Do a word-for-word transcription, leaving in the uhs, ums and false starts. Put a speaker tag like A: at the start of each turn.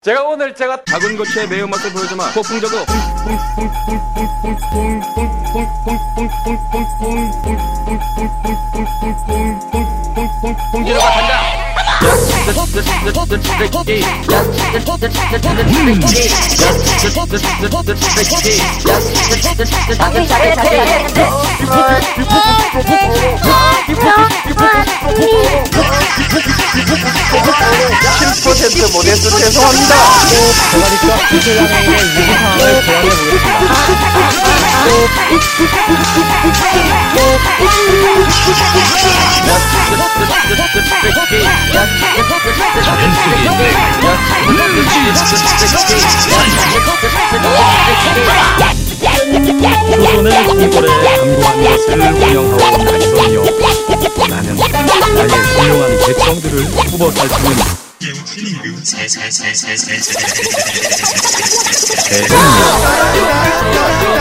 A: 제가 오늘 제가 작은 고추의 매운맛을 보여주마. 폭풍저그 풍지로가 간다. 십 퍼센트 못해서 죄송합니다.
B: 제가 직접 이슬람의 위기 상황을 조선을 이골에 감고한 것을 운영하고 나서며 나는 나의 훌륭한 개성들을 뽑아 살피는 대승